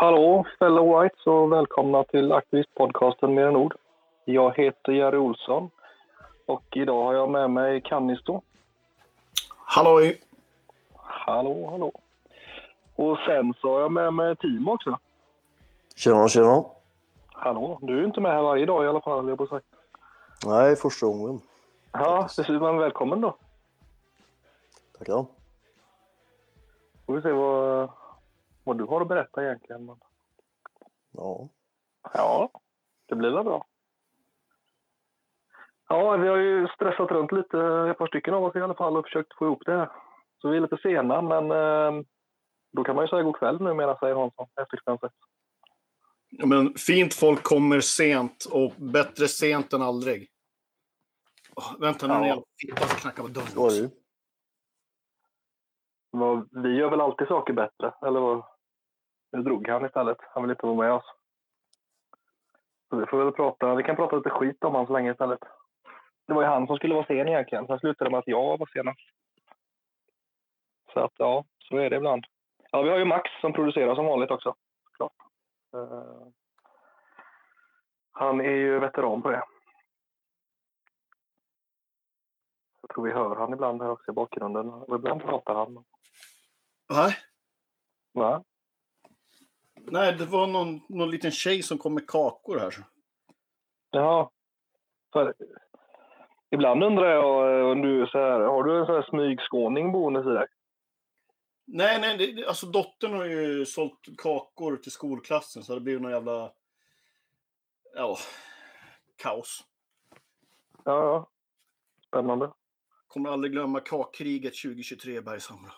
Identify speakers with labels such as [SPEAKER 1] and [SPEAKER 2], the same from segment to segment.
[SPEAKER 1] Hallå fellow whites och välkomna till aktivistpodcasten Mer än ord. Jag heter Jerry Olsson och idag har jag med mig Kannisto.
[SPEAKER 2] Halloj!
[SPEAKER 1] Hallå. Och sen så har jag med mig Timo också.
[SPEAKER 3] Tjena.
[SPEAKER 1] Hallå, du är inte med här varje dag i alla fall, jag på sagt.
[SPEAKER 3] Nej, första gången.
[SPEAKER 1] Ja, precis, men välkommen då.
[SPEAKER 3] Tackar.
[SPEAKER 1] Får vi se vad du har att berätta egentligen. Ja, det blir väl bra. Ja, vi har ju stressat runt lite, ett par stycken av oss i alla fall, och försökt få ihop det här. Så vi är lite sena, men då kan man ju säga god kväll numera, säger Hansson, efter klockan 6.
[SPEAKER 2] Ja, men fint folk kommer sent och bättre sent än aldrig. Vänta, nu är jag fitta som knackar på dörren också.
[SPEAKER 1] Vi gör väl alltid saker bättre, eller vad? Nu drog han istället, han vill inte vara med oss. Så vi får väl vi kan prata lite skit om han så länge istället. Det var ju han som skulle vara sen egentligen, sen slutade det med att jag var sen. Så att ja, så är det ibland. Ja, vi har ju Max som producerar som vanligt också. Klart. Han är ju veteran på det. Jag tror vi hör han ibland här också i bakgrunden. Och ibland pratar han. Va?
[SPEAKER 2] Nej, det var någon liten tjej som kom med kakor här.
[SPEAKER 1] Ja. För ibland undrar jag om du så här, har du en sån här smygskåning boende i dig?
[SPEAKER 2] Nej, alltså dottern har ju sålt kakor till skolklassen så det blir någon jävla kaos.
[SPEAKER 1] Ja. Spännande.
[SPEAKER 2] Kommer aldrig glömma kakkriget 2023 i Bergshamra.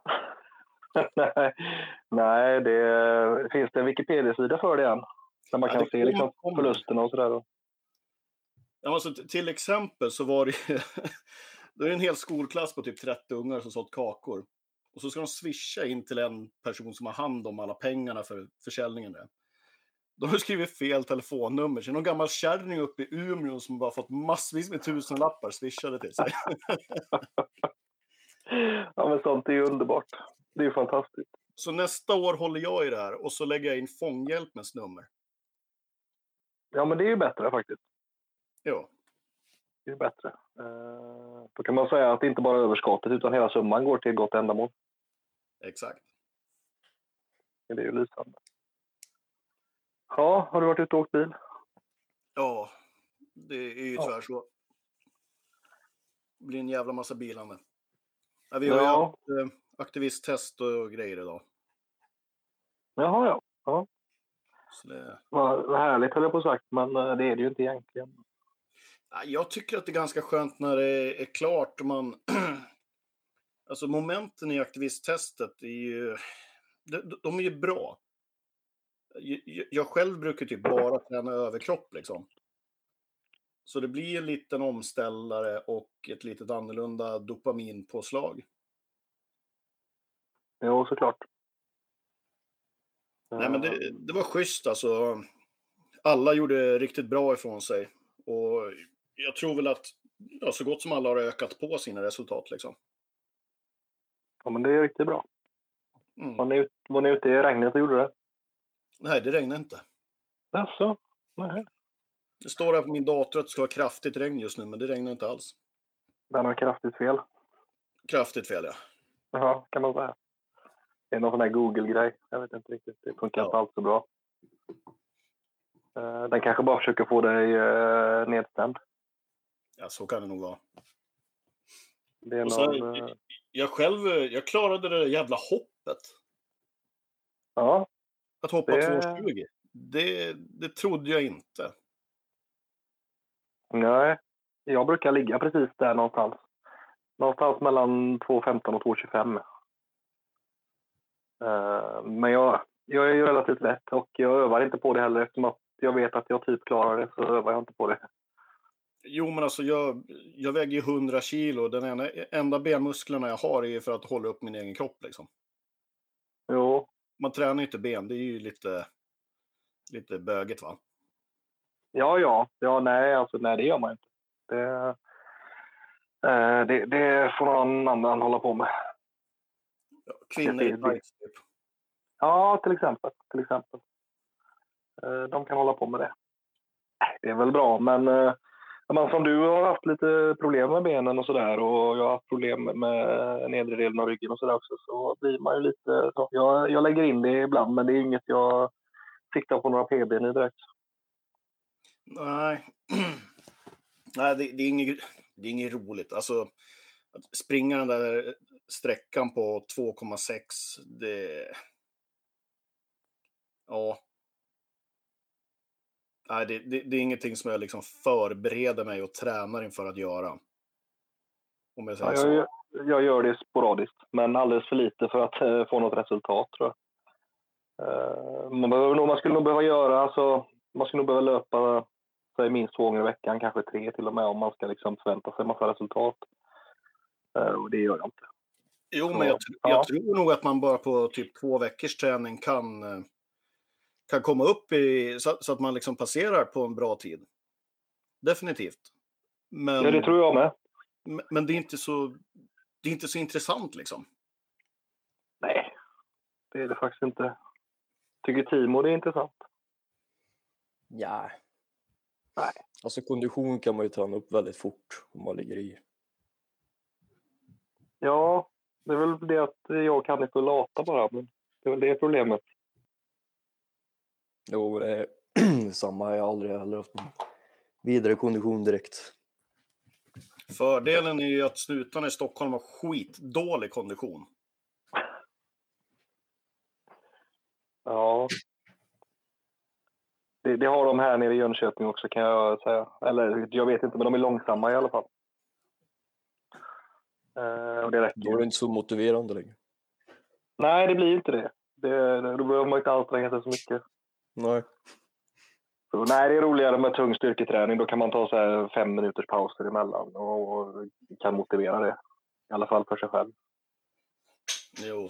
[SPEAKER 1] Nej, det finns det en Wikipedia-sida för det än. Där man kan se liksom förlusterna och sådär.
[SPEAKER 2] Ja, alltså, till exempel så var det är en hel skolklass på typ 30 ungar som sålt kakor. Och så ska de swisha in till en person som har hand om alla pengarna för försäljningen där. De har skrivit fel telefonnummer. Så någon gammal kärring uppe i Umeå som bara fått massvis med 1000-lappar swishade till sig.
[SPEAKER 1] Ja, men sånt är ju underbart. Det är ju fantastiskt.
[SPEAKER 2] Så nästa år håller jag i det här och så lägger jag in fånghjälpens nummer.
[SPEAKER 1] Ja, men det är ju bättre faktiskt.
[SPEAKER 2] Ja.
[SPEAKER 1] Det är bättre. Då kan man säga att det inte bara är överskottet utan hela summan går till ett gott ändamål.
[SPEAKER 2] Exakt.
[SPEAKER 1] Det är ju lysande. Ja, har du varit ute och åkt bil?
[SPEAKER 2] Ja, det är ju tyvärr så. Det blir en jävla massa bilande. Ja, vi har ju haft aktivisttest och grejer idag.
[SPEAKER 1] Jaha, ja.
[SPEAKER 2] Så det...
[SPEAKER 1] Vad härligt höll jag på sagt, men det är det ju inte egentligen.
[SPEAKER 2] Jag tycker att det är ganska skönt när det är klart. Alltså momenten i aktivisttestet är ju... De är ju bra. Jag själv brukar typ bara träna överkropp liksom. Så det blir en liten omställare och ett litet annorlunda dopaminpåslag.
[SPEAKER 1] Jo, såklart.
[SPEAKER 2] Nej, men det var schysst alltså. Alla gjorde riktigt bra ifrån sig. Och jag tror väl att så gott som alla har ökat på sina resultat liksom.
[SPEAKER 1] Ja, men det är riktigt bra. Var ni ute i regnet och gjorde det?
[SPEAKER 2] Nej, det regnar inte.
[SPEAKER 1] Jaså? Nej.
[SPEAKER 2] Det står här på min dator att det ska vara kraftigt regn just nu, men det regnar inte alls.
[SPEAKER 1] Den har kraftigt fel.
[SPEAKER 2] Kraftigt fel, ja.
[SPEAKER 1] Ja, kan man säga. Det är någon sån här Google-grej. Jag vet inte riktigt. Det funkar inte alls så bra. Den kanske bara försöker få dig nedstämd.
[SPEAKER 2] Ja, så kan det nog vara.
[SPEAKER 1] Det är
[SPEAKER 2] jag klarade det jävla hoppet.
[SPEAKER 1] Ja.
[SPEAKER 2] Att hoppa 2,20. Det trodde jag inte. Nej,
[SPEAKER 1] jag brukar ligga precis där någonstans. Någonstans mellan 2,15 och 2,25. Men jag är ju relativt lätt och jag övar inte på det heller eftersom att jag vet att jag typ klarar det, så övar jag inte på det.
[SPEAKER 2] Jo, men alltså jag väger ju 100 kilo. Den enda benmusklerna jag har är för att hålla upp min egen kropp liksom.
[SPEAKER 1] Jo.
[SPEAKER 2] Man tränar inte ben, det är ju lite böget va?
[SPEAKER 1] Ja, nej, det gör man inte. Det får någon annan hålla på med.
[SPEAKER 2] Ja, kvinnor i tights typ.
[SPEAKER 1] Ja, till exempel. De kan hålla på med det. Det är väl bra, men som du har haft lite problem med benen och sådär, och jag har haft problem med nedre delen av ryggen och sådär också, så blir man ju lite... Så, jag lägger in det ibland, men det är inget jag siktar på några PB i direkt.
[SPEAKER 2] Nej, Nej det är inget roligt. Alltså, att springa den där sträckan på 2,6, det... Ja. Nej, det är ingenting som jag liksom förbereder mig och tränar inför att göra. Om jag säger så.
[SPEAKER 1] Jag gör det sporadiskt, men alldeles för lite för att få något resultat, tror jag. Man skulle nog behöva göra, så man skulle nog behöva löpa minst 2 gånger i veckan, kanske 3 till och med, om man ska liksom förvänta sig massa resultat. Och det gör jag inte.
[SPEAKER 2] Jo, men jag tror nog att man bara på typ 2 veckors träning kan komma upp i så att man liksom passerar på en bra tid. Definitivt. Men,
[SPEAKER 1] ja, det tror jag med.
[SPEAKER 2] Men det är inte så intressant liksom.
[SPEAKER 1] Nej, det är det faktiskt inte. Tycker Timo det är intressant?
[SPEAKER 3] Ja.
[SPEAKER 1] Nej.
[SPEAKER 3] Alltså kondition kan man ju träna upp väldigt fort om man ligger i.
[SPEAKER 1] Ja, det är väl det att jag kan inte lata bara, men det är väl det problemet.
[SPEAKER 3] Jo, det är samma. Jag har aldrig heller haft någon vidare kondition direkt.
[SPEAKER 2] Fördelen är ju att snutarna i Stockholm har skitdålig kondition.
[SPEAKER 1] Ja. Det har de här nere i Jönköping också, kan jag säga. Eller jag vet inte, men de är långsamma i alla fall. Och det räcker.
[SPEAKER 3] Då är det inte så motiverande längre.
[SPEAKER 1] Nej, det blir inte det. Då behöver man inte anstränga sig så mycket.
[SPEAKER 3] Nej.
[SPEAKER 1] Så, nej, det är roligare med tung styrketräning. Då kan man ta så här 5 minuters pauser emellan och kan motivera det. I alla fall för sig själv.
[SPEAKER 2] Jo.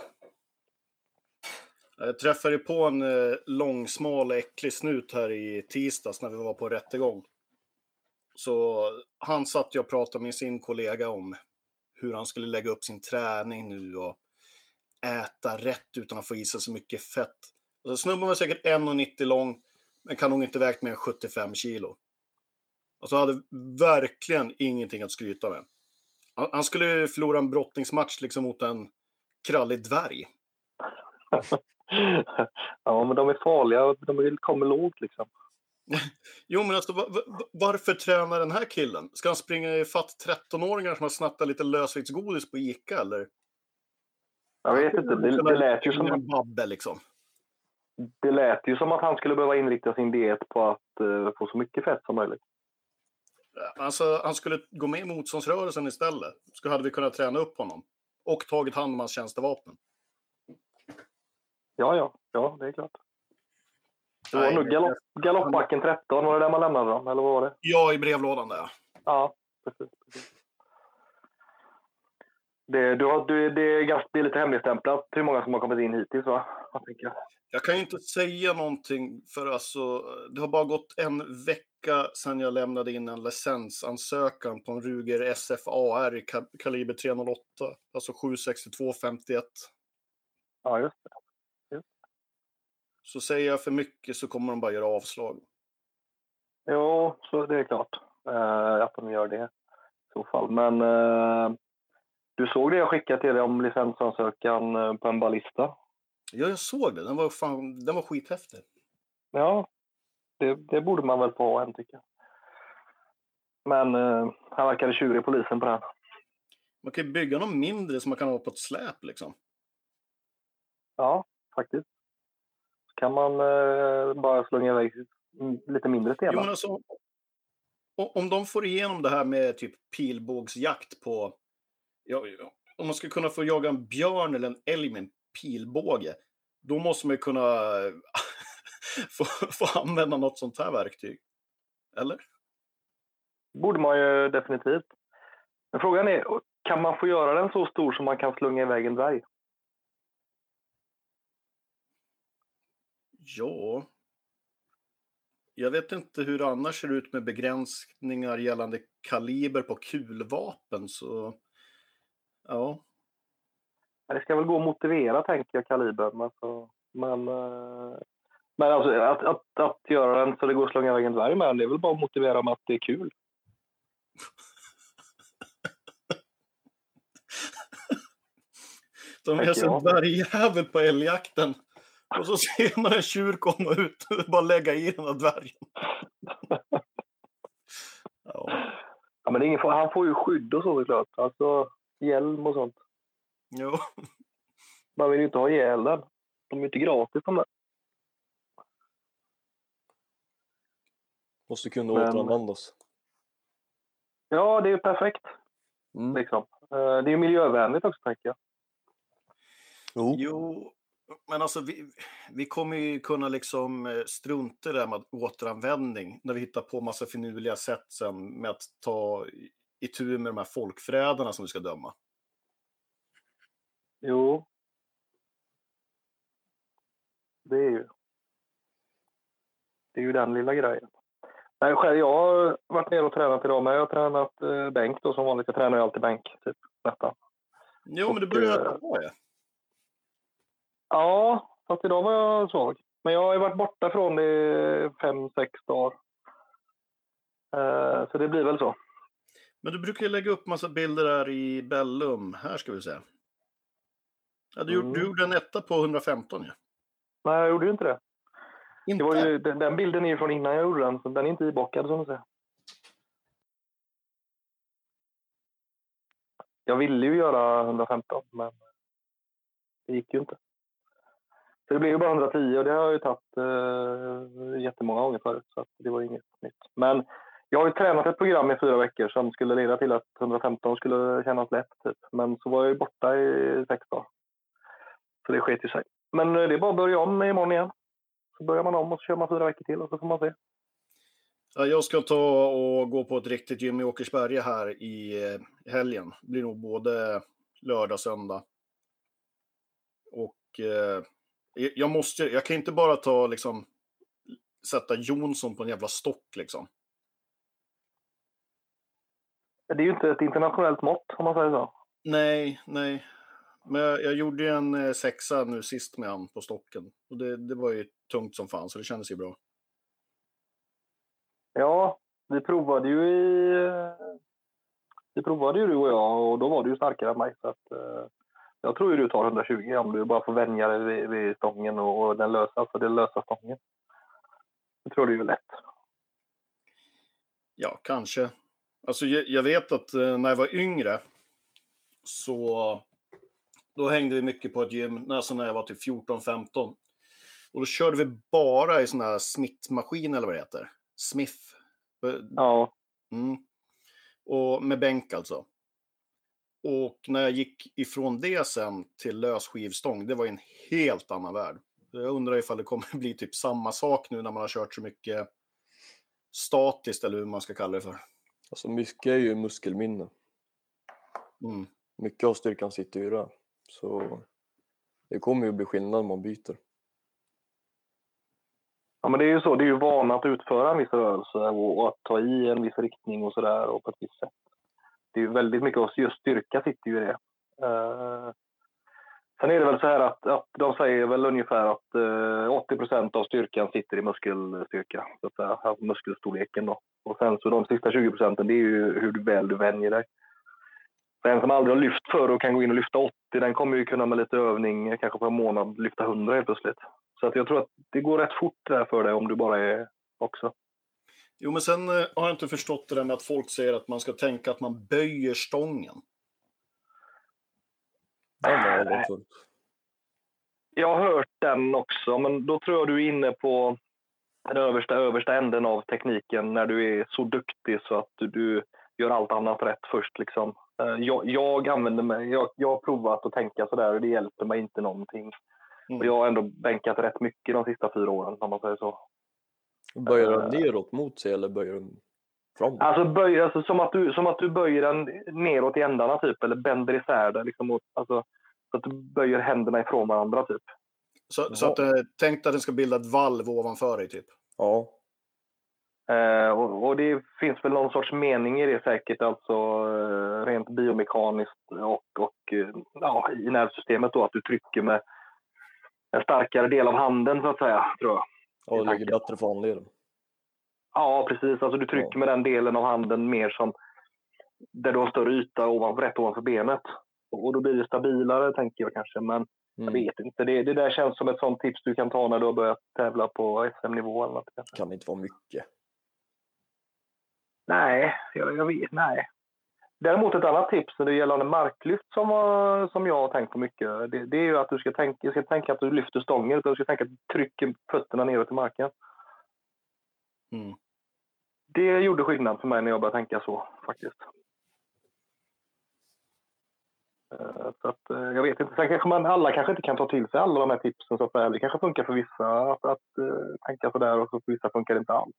[SPEAKER 2] Jag träffade på en långsmal äcklig snut här i tisdags när vi var på rättegång. Så han satt och pratade med sin kollega om hur han skulle lägga upp sin träning nu och äta rätt utan att få i sig så mycket fett. Så snubben var säkert 1,90 lång, men kan nog inte vägt mer än 75 kilo. Alltså hade verkligen ingenting att skryta med. Han skulle förlora en brottningsmatch liksom mot en krallig dvärg.
[SPEAKER 1] Ja, men de är farliga. De kommer lågt liksom.
[SPEAKER 2] Jo, men alltså, varför tränar den här killen? Ska han springa i fatt 13-åringar som har snattat lite lösviktsgodis på Ica, eller?
[SPEAKER 1] Jag vet inte. Det lät ju som
[SPEAKER 2] en babbe, liksom.
[SPEAKER 1] Det lät ju som att han skulle behöva inrikta sin diet på att få så mycket fett som möjligt.
[SPEAKER 2] Alltså, han skulle gå med i motståndsrörelsen istället. Hade vi kunnat träna upp honom. Och tagit hand om hans tjänstevapen.
[SPEAKER 1] Ja, det är klart. Det var nog Galoppbacken 13, var det där man lämnade dem? Eller vad var det?
[SPEAKER 2] Ja, i brevlådan där.
[SPEAKER 1] Ja, precis. Det är lite hemligstämplat hur många som har kommit in hittills, va?
[SPEAKER 2] Jag kan ju inte säga någonting, för alltså, det har bara gått en vecka sedan jag lämnade in en licensansökan på en Ruger SFAR i kaliber 308. Alltså 762-51.
[SPEAKER 1] Ja, just det.
[SPEAKER 2] Så säger jag för mycket så kommer de bara göra avslag.
[SPEAKER 1] Jo, så det är klart att de gör det i så fall. Men du såg det jag skickade till dig om licensansökan på en ballista?
[SPEAKER 2] Ja, jag såg det. Den var skithäftig.
[SPEAKER 1] Ja, det borde man väl få ha en, tycker jag. Men han verkade tjurig, polisen, på den.
[SPEAKER 2] Man kan ju bygga någon mindre som man kan ha på ett släp, liksom.
[SPEAKER 1] Ja, faktiskt. Så kan man bara slunga iväg lite mindre stenar.
[SPEAKER 2] Jo, men alltså, om de får igenom det här med typ pilbågsjakt på... Ja, om man ska kunna få jaga en björn eller en älg med en pilbåge, då måste man ju kunna få använda något sånt här verktyg. Eller?
[SPEAKER 1] Borde man ju definitivt. Men frågan är, kan man få göra den så stor som man kan slunga iväg en dvärg?
[SPEAKER 2] Ja. Jag vet inte hur det annars ser ut med begränsningar gällande kaliber på kulvapen, så ja.
[SPEAKER 1] Det ska väl gå att motivera, tänker jag, kalibern. Alltså, Men alltså, att göra den så det går att slänga iväg en dvärg med, det är väl bara att motivera med att det är kul.
[SPEAKER 2] De är så dvärgjävel på älgjakten. Och så ser man en tjur komma ut och bara lägga i den här dvärgen.
[SPEAKER 1] Ja, men det är han får ju skydd och så såklart. Alltså hjälm och sånt.
[SPEAKER 2] Jo.
[SPEAKER 1] Man vill ju inte ha ihjäl den. De är ju inte gratis om det.
[SPEAKER 3] Måste kunna återanvändas.
[SPEAKER 1] Ja, det är ju perfekt. Liksom. Det är ju miljövänligt också, tänker jag.
[SPEAKER 2] Jo, men alltså vi kommer ju kunna liksom strunta i det med återanvändning när vi hittar på massa finurliga sätt sen med att ta itu med de här folkförrädarna som vi ska döma.
[SPEAKER 1] Jo. Det är ju den lilla grejen. Nej, själv, jag har varit nere och tränat idag, men jag har tränat bänk då som vanligt. Jag tränar ju alltid bänk, typ. Nästan.
[SPEAKER 2] Jo, men det börjar bra, ja.
[SPEAKER 1] Ja, fast idag var jag svag. Men jag har ju varit borta från det 5-6 dagar. Så det blir väl så.
[SPEAKER 2] Men du brukar ju lägga upp massa bilder där i Bellum. Här ska vi se. Ja, du gjorde en etta på 115, ja. Nej,
[SPEAKER 1] jag gjorde ju inte det.
[SPEAKER 2] Inte?
[SPEAKER 1] Det var ju, den bilden är ju från innan jag gjorde den, så den är inte ibockad som du säger. Jag ville ju göra 115, men det gick ju inte. Så det blev ju bara 110 och det har jag ju tagit jättemånga gånger förut, så det var inget nytt. Men jag har ju tränat ett program i 4 veckor som skulle leda till att 115 skulle kännas lätt, typ. Men så var jag ju borta i 6 dagar. Så det sket ju sig. Men det är bara att börja om imorgon igen. Så börjar man om och så kör man 4 veckor till och så får man se.
[SPEAKER 2] Ja, jag ska ta och gå på ett riktigt gym i Åkersberga här i helgen. Det blir nog både lördag och söndag. Och jag kan inte bara ta liksom sätta Jonsson på en jävla stock liksom.
[SPEAKER 1] Det är ju inte ett internationellt mått om man säger så.
[SPEAKER 2] Nej. Men jag gjorde en 6 nu sist med han på stocken. Och det var ju tungt som fan, så det kändes ju bra.
[SPEAKER 1] Ja, vi provade ju du och jag, och då var du ju starkare än mig. Så att, jag tror ju du tar 120 om du bara får vänja dig vid stången och den lösa stången. Jag tror det är ju lätt.
[SPEAKER 2] Ja, kanske. Alltså jag vet att när jag var yngre så då hängde vi mycket på ett gym när jag var typ 14-15. Och då körde vi bara i såna här Smith-maskin eller vad det heter. Smith.
[SPEAKER 1] Ja.
[SPEAKER 2] Och med bänk alltså. Och när jag gick ifrån det sen till lösskivstång, det var en helt annan värld. Jag undrar ifall det kommer bli typ samma sak nu när man har kört så mycket statiskt, eller hur man ska kalla det för.
[SPEAKER 3] Alltså mycket är ju muskelminne. Mycket av styrkan sitter ju där. Så det kommer ju bli skillnad om man byter.
[SPEAKER 1] Ja, men det är ju så. Det är ju vana att utföra en viss rörelse och att ta i en viss riktning och sådär och på ett visst sätt. Det är ju väldigt mycket av just styrka sitter ju i det. Sen är det väl så här att de säger väl ungefär att 80% av styrkan sitter i muskelstyrka, så att säga, alltså muskelstorleken då. Och sen så de sista 20% det är ju hur väl du vänjer dig. Så en som aldrig har lyft förr och kan gå in och lyfta 80, den kommer ju kunna med lite övning kanske på en månad lyfta 100 helt plötsligt. Så att jag tror att det går rätt fort där för dig om du bara är också.
[SPEAKER 2] Jo, men sen har jag inte förstått det där med att folk säger att man ska tänka att man böjer stången.
[SPEAKER 1] Jag har hört den också, men då tror jag du är inne på den översta änden av tekniken när du är så duktig så att du gör allt annat rätt först liksom. Jag använder mig, jag har provat att tänka sådär och det hjälper mig inte någonting. Och jag har ändå bänkat rätt mycket de sista 4 åren, om man säger så.
[SPEAKER 3] Böjer den neråt mot sig eller böjer den framåt?
[SPEAKER 1] Alltså som att du böjer den neråt i ändarna typ, eller bänder isär det liksom, alltså, så att du böjer händerna ifrån varandra typ.
[SPEAKER 2] Så att tänk att den ska bilda ett valv ovanför dig typ?
[SPEAKER 3] Ja.
[SPEAKER 1] Och det finns väl någon sorts mening i det säkert, alltså rent biomekaniskt och ja, i nervsystemet då, att du trycker med en starkare del av handen så att säga, tror jag.
[SPEAKER 3] Ja, det ligger bättre för handleden.
[SPEAKER 1] Ja, precis. Alltså du trycker med den delen av handen mer som där du har större yta rätt ovanför benet. Och då blir det stabilare, tänker jag kanske. Men jag vet inte. Det där känns som ett sånt tips du kan ta när du har börjat tävla på SM-nivå eller något.
[SPEAKER 3] Kan det inte vara mycket?
[SPEAKER 1] Nej, jag vet. Nej. Däremot ett annat tips när det gäller marklyft som jag har tänkt på mycket. Det är ju att du ska tänka att du lyfter stången. Utan du ska tänka att du trycker fötterna neråt i marken.
[SPEAKER 2] Mm.
[SPEAKER 1] Det gjorde skillnad för mig när jag började tänka så, faktiskt. Så att, jag vet inte. Sen kanske alla kanske inte kan ta till sig alla de här tipsen. Så att det kanske funkar för vissa att tänka sådär och för vissa funkar det inte alls.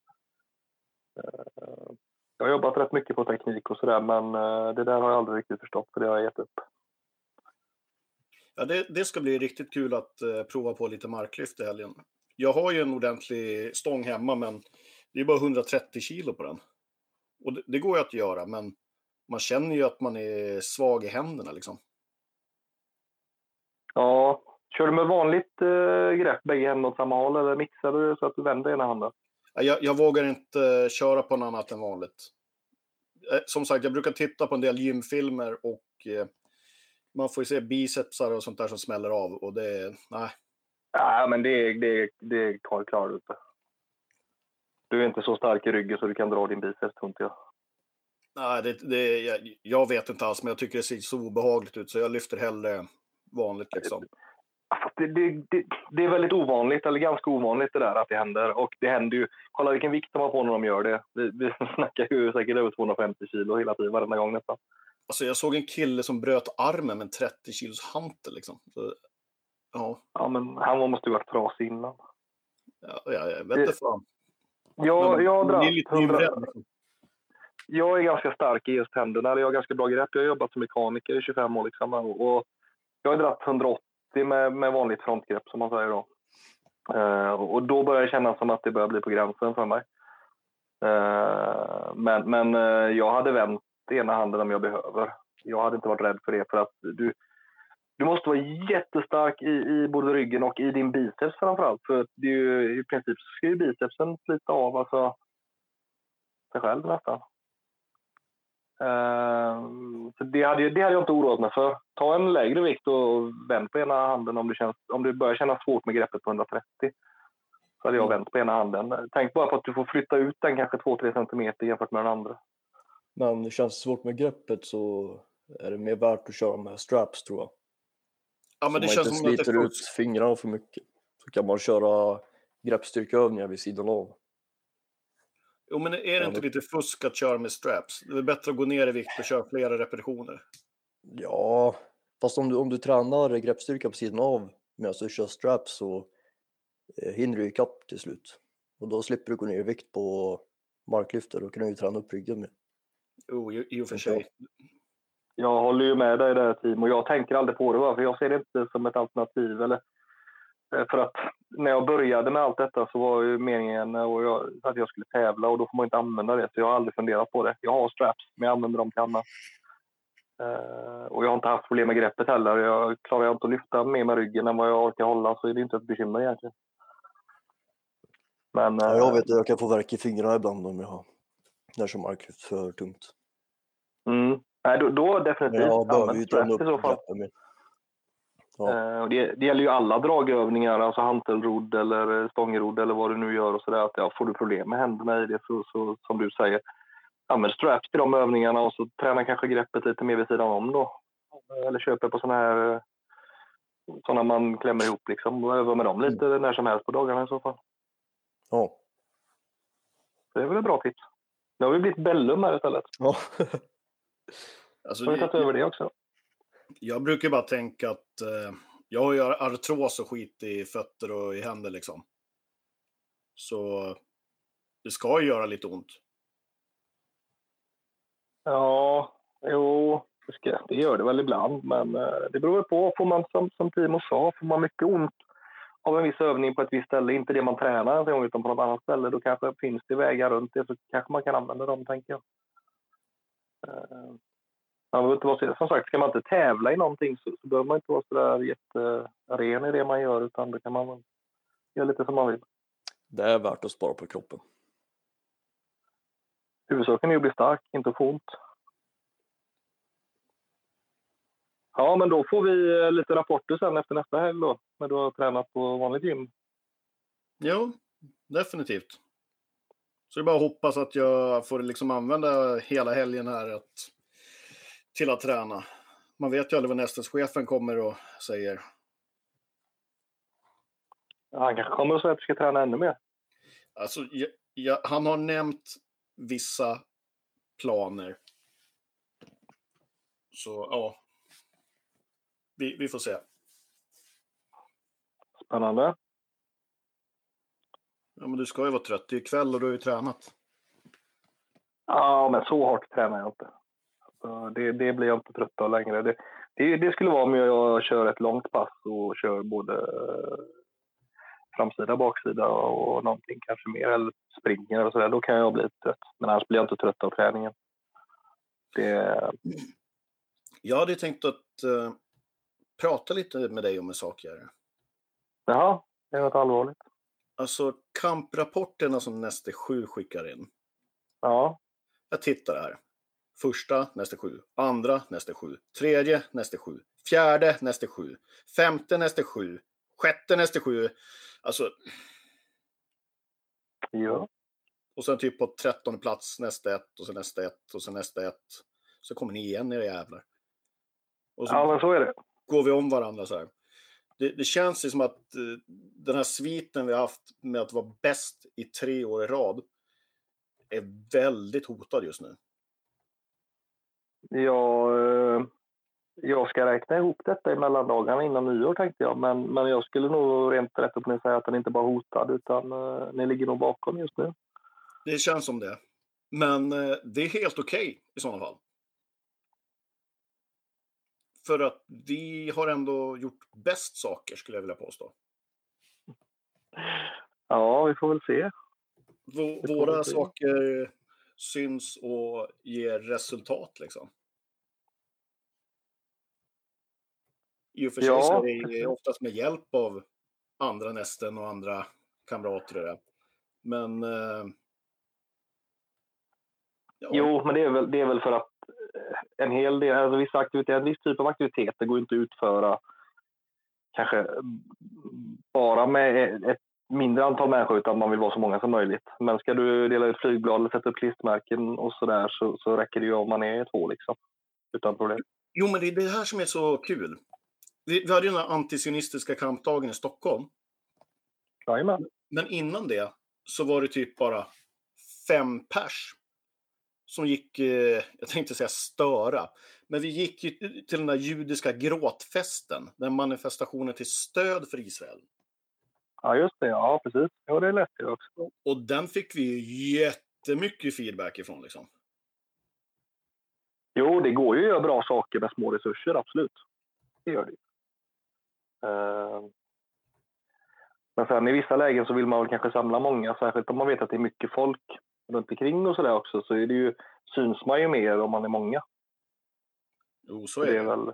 [SPEAKER 1] Jag har jobbat rätt mycket på teknik och sådär, men det där har jag aldrig riktigt förstått, för det har jag gett upp.
[SPEAKER 2] Ja, det ska bli riktigt kul att prova på lite marklyft i helgen. Jag har ju en ordentlig stång hemma, men det är bara 130 kilo på den. Och det går ju att göra, men man känner ju att man är svag i händerna liksom.
[SPEAKER 1] Ja, kör du med vanligt grepp bägge händer åt samma håll eller mixar du så att du vänder ena handen?
[SPEAKER 2] Jag vågar inte köra på något annat än vanligt. Som sagt, jag brukar titta på en del gymfilmer och man får ju se bicepsar och sånt där som smäller av. Och nej.
[SPEAKER 1] Ja, men det klarar du inte. Du är inte så stark i ryggen så du kan dra din biceps, tror inte jag.
[SPEAKER 2] Nej, jag vet inte alls, men jag tycker det ser så obehagligt ut så jag lyfter hellre vanligt liksom.
[SPEAKER 1] Det är väldigt ovanligt, eller ganska ovanligt det där att det händer. Och det händer ju, kolla vilken vikt de har på när de gör det. Vi snackar ju säkert över 250 kilo hela tiden, varenda gång nästan.
[SPEAKER 2] Alltså jag såg en kille som bröt armen med en 30 kilos hantel liksom. Så,
[SPEAKER 1] ja, men han måste ju varit trasig innan.
[SPEAKER 2] Ja, jag vet inte fan.
[SPEAKER 1] Jag är ganska stark i just händerna. Jag har ganska bra grepp. Jag har jobbat som mekaniker i 25 år liksom. Och jag har dratt 180 med vanligt frontgrepp som man säger då. Och då börjar det kännas som att det börjar bli på gränsen för mig. Men jag hade vänt ena handen om jag behöver. Jag hade inte varit rädd för det, för att du måste vara jättestark i både ryggen och i din biceps framförallt. För det är ju, i princip ska ju bicepsen slita av alltså sig själv nästan. Så det hade jag inte oroat mig för. Ta en lägre vikt och vänd på ena handen om du börjar känna svårt med greppet på 130. Så hade jag vänt på ena handen. Tänk bara på att du får flytta ut den kanske 2-3 centimeter jämfört med den andra.
[SPEAKER 3] Men det känns svårt med greppet så är det mer värt att köra med straps, tror jag.
[SPEAKER 2] Ja, men det
[SPEAKER 3] så
[SPEAKER 2] känns
[SPEAKER 3] man
[SPEAKER 2] som
[SPEAKER 3] inte
[SPEAKER 2] att det
[SPEAKER 3] sliter ut fingrarna för mycket. Så kan man köra greppstyrkeövningar vid sidan av.
[SPEAKER 2] Jo, men är det inte lite fusk att köra med straps? Det är bättre att gå ner i vikt och köra flera repetitioner.
[SPEAKER 3] Ja, fast om du tränar greppstyrka på sidan av medan du kör straps så hinner du ikapp till slut. Och då slipper du gå ner i vikt på marklyfter och kan du ju träna upp ryggen med.
[SPEAKER 2] Jo, i och för sig.
[SPEAKER 1] Jag håller ju med dig där, Tim, och jag tänker aldrig på det, för jag ser det inte som ett alternativ. För att när jag började med allt detta så var ju meningen att jag skulle tävla, och då får man inte använda det, så jag har aldrig funderat på det. Jag har straps, men jag använder dem till annat. Och jag har inte haft problem med greppet heller. Klarar jag inte att lyfta mer med ryggen än vad jag orkar hålla, så är det inte ett bekymmer egentligen. Men,
[SPEAKER 3] jag vet att jag kan få värk i fingrarna ibland om jag har när som marklyft för tungt.
[SPEAKER 1] Nej, då definitivt.
[SPEAKER 3] Men jag behöver ju träna upp greppen med.
[SPEAKER 1] Ja. Det gäller ju alla dragövningar, alltså hantelrodd eller stångrodd eller vad du nu gör och sådär. Att får du problem med händerna i det så som du säger, använd straps till de övningarna och så träna kanske greppet lite mer vid sidan om då. Eller köpa på sådana man klämmer ihop liksom och öva med dem lite när som helst på dagarna i så fall.
[SPEAKER 3] Ja.
[SPEAKER 1] Det är väl ett bra tips. Nu har vi blivit Bellum här istället.
[SPEAKER 3] Ja.
[SPEAKER 2] Alltså,
[SPEAKER 1] har vi tagit över det också?
[SPEAKER 2] Jag brukar bara tänka att jag har ju artros och skit i fötter och i händer liksom. Så det ska ju göra lite ont.
[SPEAKER 1] Ja, det gör det väl ibland, men det beror på. Får man som Timo sa, får man mycket ont av en viss övning på ett visst ställe, inte det man tränar utan på något annat ställe, då kanske finns det vägar runt det, så kanske man kan använda dem, tänker jag. Man behöver inte vara, som sagt, ska man inte tävla i någonting så behöver man inte vara så där jätteren i det man gör, utan det kan man göra lite som man vill.
[SPEAKER 3] Det är värt att spara på kroppen.
[SPEAKER 1] Huvudsaken är att bli stark, inte få ont. Ja, men då får vi lite rapporter sen efter nästa helg då, när du har tränat på vanligt gym.
[SPEAKER 2] Jo, definitivt. Så det är bara att hoppas att jag får liksom använda hela helgen här till att träna. Man vet ju aldrig vad nästchefen kommer och säger.
[SPEAKER 1] Ja, han kanske kommer och säger att du ska träna ännu mer.
[SPEAKER 2] Alltså, han har nämnt vissa planer. Så ja, vi får se.
[SPEAKER 1] Spännande.
[SPEAKER 2] Ja, men du ska ju vara trött. Det är kväll och du har ju tränat.
[SPEAKER 1] Ja, men så hårt tränar jag inte. Så det blir jag inte trött av längre. Det skulle vara om jag kör ett långt pass och kör både framsida, baksida och någonting kanske mer, eller springer och sådär. Då kan jag bli trött. Men annars blir jag inte trött av träningen.
[SPEAKER 2] Jag hade tänkt att prata lite med dig om en sak här.
[SPEAKER 1] Jaha, det är något allvarligt.
[SPEAKER 2] Alltså kamprapporterna som Näste 7 skickar in.
[SPEAKER 1] Ja.
[SPEAKER 2] Jag tittar här. Första, Näste 7. Andra, Näste 7. Tredje, Näste 7. Fjärde, Näste 7. Femte, Näste 7. Sjätte, Näste 7. Alltså.
[SPEAKER 1] Ja.
[SPEAKER 2] Och sen typ på 13:e plats nästa 1 och sen nästa 1 och sen nästa 1. Så kommer ni igen, era jävlar. Och så
[SPEAKER 1] Ja, men så är det.
[SPEAKER 2] går vi om varandra så här. Det känns ju som att den här sviten vi har haft med att vara bäst i 3 år i rad är väldigt hotad just nu.
[SPEAKER 1] Jag ska räkna ihop detta i mellandagarna innan nyår, tänkte jag. Men jag skulle nog rent rätt upp och säga att den inte bara hotad, utan ni ligger nog bakom just nu.
[SPEAKER 2] Det känns som det. Men det är helt okej i sådana fall. För att vi har ändå gjort bäst saker, skulle jag vilja påstå.
[SPEAKER 1] Ja, vi får väl se.
[SPEAKER 2] Våra saker syns och ger resultat liksom. I och för sig så är det oftast med hjälp av andra nästen och andra kamrater. Men ja.
[SPEAKER 1] Jo, men det är väl för att en hel del, alltså en viss typ av aktiviteter går inte att utföra kanske bara med ett mindre antal människor, utan man vill vara så många som möjligt. Men ska du dela ut flygblad eller sätta upp klistermärken och sådär, så räcker det ju om man är 2 liksom. Utan problem.
[SPEAKER 2] Jo, men det är det här som är så kul. Vi hade ju den här antisionistiska kampdagen i Stockholm.
[SPEAKER 1] Jajamän.
[SPEAKER 2] Men innan det så var det typ bara 5 pers som gick, jag tänkte säga störa. Men vi gick ju till den där judiska gråtfesten. Den manifestationen till stöd för Israel.
[SPEAKER 1] Ja, just det. Ja, precis. Ja, det läste jag också.
[SPEAKER 2] Och den fick vi ju jättemycket feedback ifrån liksom.
[SPEAKER 1] Jo, det går ju att göra bra saker med små resurser, absolut. Det gör det. Men sen i vissa lägen så vill man väl kanske samla många, särskilt om man vet att det är mycket folk runt omkring och sådär också, så är det ju, syns man ju mer om man är många.
[SPEAKER 2] Jo, så är det.
[SPEAKER 1] Väl.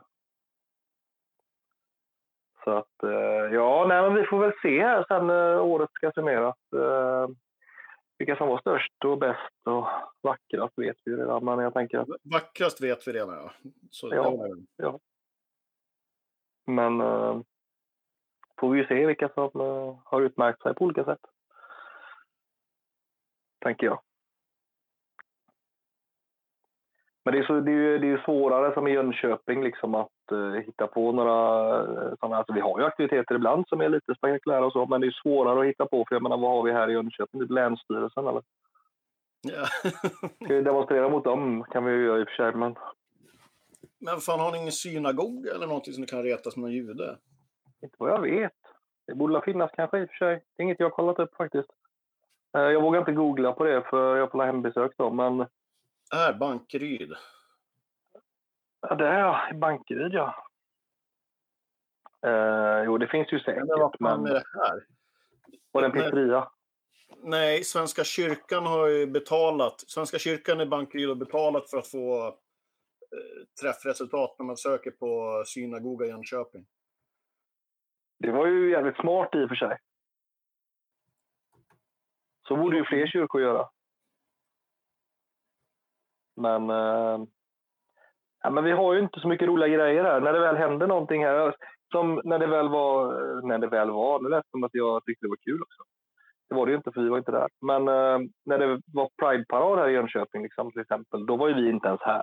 [SPEAKER 1] Så att, ja, nej, men vi får väl se här sen året ska summeras. Vilka som var störst och bäst och vackrast vet vi redan, men jag tänker att...
[SPEAKER 2] Vackrast vet vi redan, ja. Så,
[SPEAKER 1] ja. Men får vi ju se vilka som har utmärkt sig på olika sätt. Tänker jag. Men det är ju svårare som i Jönköping liksom att hitta på några sådana. Alltså vi har ju aktiviteter ibland som är lite spektakulära och så, men det är svårare att hitta på, för jag menar, vad har vi här i Jönköping? Länsstyrelsen eller?
[SPEAKER 2] Ja.
[SPEAKER 1] Ska vi demonstrera mot dem kan vi ju göra i och för sig, men...
[SPEAKER 2] Men fan, har ni ingen synagog eller någonting som ni kan retas med någon jude?
[SPEAKER 1] Inte vad jag vet. Det borde finnas kanske i och för sig. Det är inget jag har kollat upp faktiskt. Jag vågar inte googla på det för jag får hembesök då, men...
[SPEAKER 2] Bankeryd.
[SPEAKER 1] Ja, det är jag. I Bankeryd, ja. Jo, det finns ju säkert.
[SPEAKER 2] Men vad fan är det här?
[SPEAKER 1] Och den pizzeria?
[SPEAKER 2] Nej, Svenska kyrkan har ju betalat. Svenska kyrkan i Bankeryd har betalat för att få träffresultat när man söker på synagoga i Jönköping.
[SPEAKER 1] Det var ju jävligt smart i och för sig. Så borde ju fler kyrkor göra. Men, men vi har ju inte så mycket roliga grejer här. När det väl händer någonting här, som när det väl var, det lät som att jag tyckte det var kul också. Det var det ju inte, för vi var inte där. Men när det var Pride-parad här i Jönköping liksom, till exempel, då var ju vi inte ens här.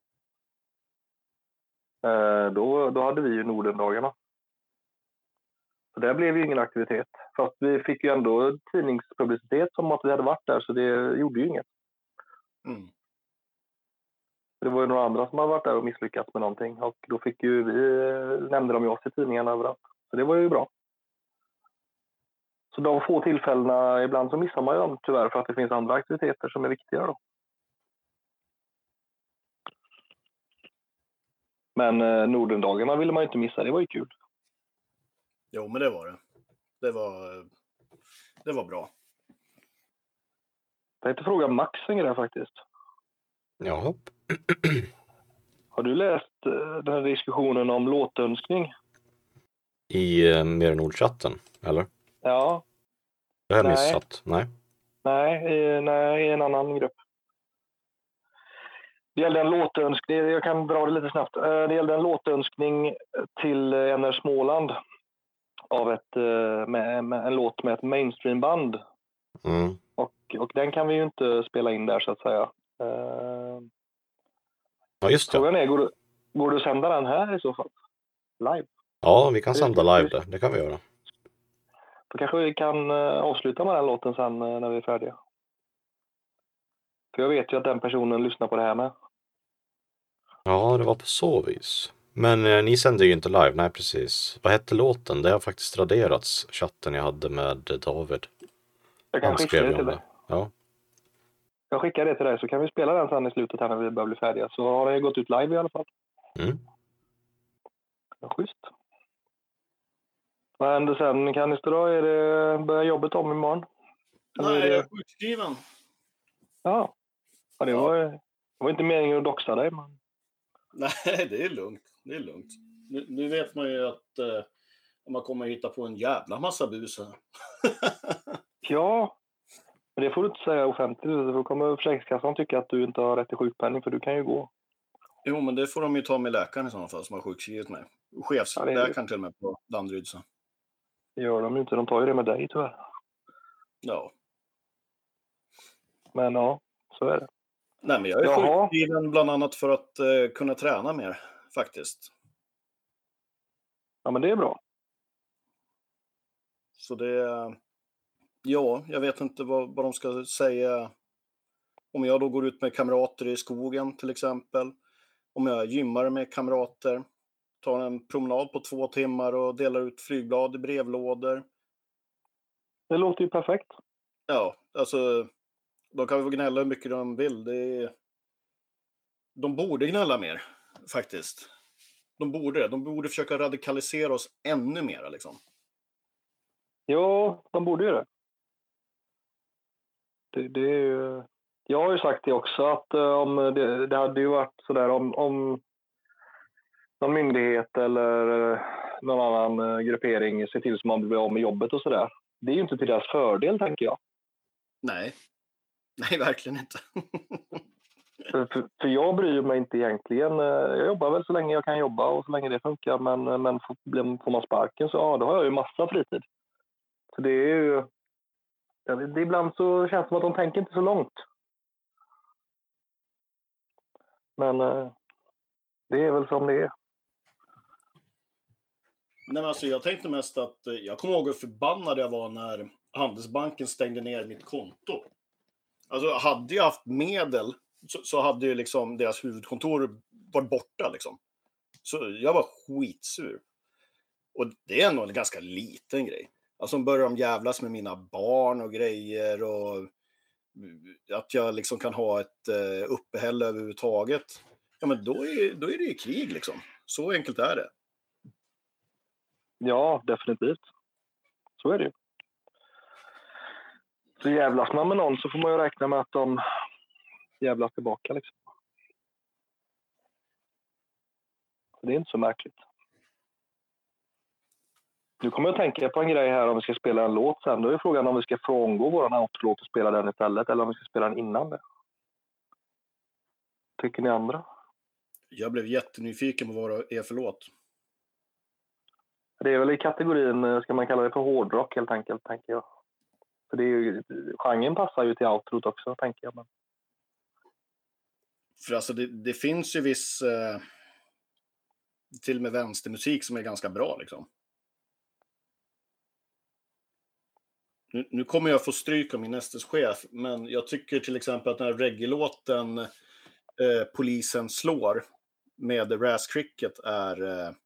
[SPEAKER 1] Då hade vi ju Nordendagarna. Så där blev ju ingen aktivitet. Fast vi fick ju ändå tidningspublicitet som att vi hade varit där, så det gjorde ju inget.
[SPEAKER 2] Mm.
[SPEAKER 1] Det var ju några andra som hade varit där och misslyckats med någonting. Och då fick ju nämnde de ju oss i tidningarna överallt. Så det var ju bra. Så de få tillfällena, ibland så missar man ju dem tyvärr för att det finns andra aktiviteter som är viktigare då. Men Nordendagarna ville man ju inte missa, det var ju kul.
[SPEAKER 2] Jo, men det var det. Det var bra.
[SPEAKER 1] Jag tänkte fråga Max en grej faktiskt.
[SPEAKER 4] Ja.
[SPEAKER 1] Har du läst den här diskussionen om låtönskning?
[SPEAKER 4] I Mer Nord-chatten, eller?
[SPEAKER 1] Ja.
[SPEAKER 4] Det har jag missat.
[SPEAKER 1] Nej, i en annan grupp. Det gällde en låtönskning, jag kan dra det lite snabbt. Det gällde en låtönskning till NR Småland av en låt med ett mainstreamband.
[SPEAKER 4] Mm.
[SPEAKER 1] Och den kan vi ju inte spela in där så att säga.
[SPEAKER 4] Ja, just det.
[SPEAKER 1] Frågan är, går det att sända den här i så fall? Live?
[SPEAKER 4] Ja, vi kan sända live det. Det kan vi göra.
[SPEAKER 1] Då kanske vi kan avsluta med den låten sen när vi är färdiga. För jag vet ju att den personen lyssnar på det här med.
[SPEAKER 4] Ja, det var på så vis. Men ni sänder ju inte live, nej precis. Vad hette låten? Det har faktiskt raderats, chatten jag hade med David.
[SPEAKER 1] Jag kan skicka det till dig.
[SPEAKER 4] Ja.
[SPEAKER 1] Jag skickar det till dig så kan vi spela den sen i slutet här när vi börjar bli färdiga. Så har det gått ut live i alla fall.
[SPEAKER 4] Mm.
[SPEAKER 1] Ja, schysst. Vad händer sen? Kan ni stå då? Börjar jobbet om imorgon?
[SPEAKER 2] Nej, jag är sjukskriven.
[SPEAKER 1] Ja. Det var inte meningen att doxa dig. Men...
[SPEAKER 2] Nej, det är lugnt. Nu vet man ju att man kommer att hitta på en jävla massa bus här.
[SPEAKER 1] Ja, men det får du inte säga offentligt. Då kommer Försäkringskassan tycka att du inte har rätt till sjukpenning, för du kan ju gå.
[SPEAKER 2] Jo, men det får de ju ta med läkaren i sådana fall som har sjukskrivit mig. Chefsläkaren till och med på Danderyd. Så.
[SPEAKER 1] Det gör de ju inte. De tar ju det med dig tyvärr.
[SPEAKER 2] Ja.
[SPEAKER 1] Men ja, så är det.
[SPEAKER 2] Nej, men jag är sjukskriven bland annat för att kunna träna mer, faktiskt.
[SPEAKER 1] Ja, men det är bra.
[SPEAKER 2] Så det... Ja, jag vet inte vad de ska säga. Om jag då går ut med kamrater i skogen till exempel. Om jag gymmar med kamrater. Tar en promenad på 2 timmar och delar ut flygblad i brevlådor.
[SPEAKER 1] Det låter ju perfekt.
[SPEAKER 2] Ja, alltså... De kan väl gnälla hur mycket de vill. De borde gnälla mer, faktiskt. De borde försöka radikalisera oss ännu mer, liksom.
[SPEAKER 1] Ja, de borde ju det. Det är ju... Jag har ju sagt det också, att om det hade ju varit sådär om någon myndighet eller någon annan gruppering ser till som man blir av med jobbet och sådär. Det är ju inte till deras fördel, tänker jag.
[SPEAKER 2] Nej, verkligen inte.
[SPEAKER 1] för jag bryr mig inte egentligen. Jag jobbar väl så länge jag kan jobba och så länge det funkar. Men får man sparken så då har jag ju massa fritid. Så det är ju... Det ibland så känns det som att de tänker inte så långt. Men det är väl som det är.
[SPEAKER 2] Nej, men alltså, jag tänkte mest att jag kommer ihåg hur förbannad jag var när Handelsbanken stängde ner mitt konto. Alltså, hade jag haft medel så hade ju liksom deras huvudkontor varit borta liksom. Så jag var skitsur. Och det är nog en ganska liten grej. Alltså, de börjar de jävlas med mina barn och grejer och att jag liksom kan ha ett uppehälle överhuvudtaget. Ja, men då är det ju krig liksom. Så enkelt är det.
[SPEAKER 1] Ja, definitivt. Så är det ju. Så jävlas man med någon så får man ju räkna med att de jävlas tillbaka liksom. det är inte så märkligt. Nu kommer jag att tänka på en grej här om vi ska spela en låt sen. Då är frågan om vi ska frångå våran outro-låt och spela den istället eller om vi ska spela den innan det. Tycker ni andra?
[SPEAKER 2] Jag blev jättenyfiken på vad det är för låt.
[SPEAKER 1] Det är väl i kategorin, ska man kalla det för hårdrock helt enkelt, tänker jag. För det är ju, genren passar ju till outrot också, tänker jag. Men...
[SPEAKER 2] För alltså det finns ju viss till och med vänstermusik som är ganska bra liksom. Nu kommer jag få stryk av min nästes chef, men jag tycker till exempel att den här reggae-låten Polisen slår med The Ras Cricket är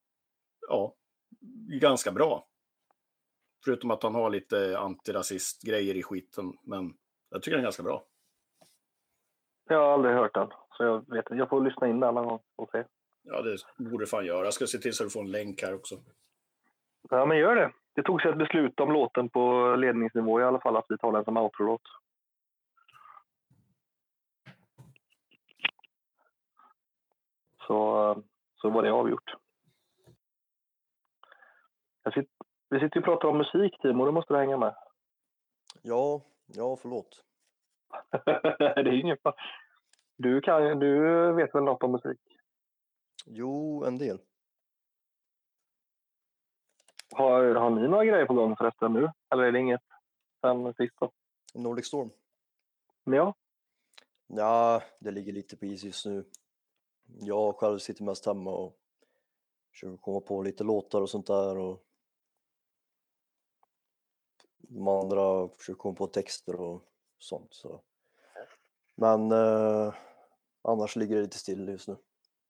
[SPEAKER 2] ganska bra. Förutom att han har lite antirasist-grejer i skiten, men jag tycker den är ganska bra.
[SPEAKER 1] Jag har aldrig hört den, så jag vet inte. Jag får lyssna in den någon gång och se.
[SPEAKER 2] Ja, det borde fan göra. Jag ska se till så att du får en länk här också.
[SPEAKER 1] Ja, men gör det. Det tog sig ett beslut om låten på ledningsnivå i alla fall, att vi tar den som outro-låt. Så var det avgjort. Vi sitter och pratar om musik, Timo. Du måste hänga med.
[SPEAKER 3] Ja, förlåt.
[SPEAKER 1] Det är inget. Du vet väl något om musik?
[SPEAKER 3] Jo, en del.
[SPEAKER 1] Har ni några grejer på gång förresten nu? Eller är det inget sen sist då?
[SPEAKER 3] Nordic Storm?
[SPEAKER 1] Ja.
[SPEAKER 3] Ja, det ligger lite på is just nu. Jag själv sitter mest hemma och försöker komma på lite låtar och sånt där. Och de andra försöker komma på texter och sånt. Så. Men annars ligger det lite still just nu.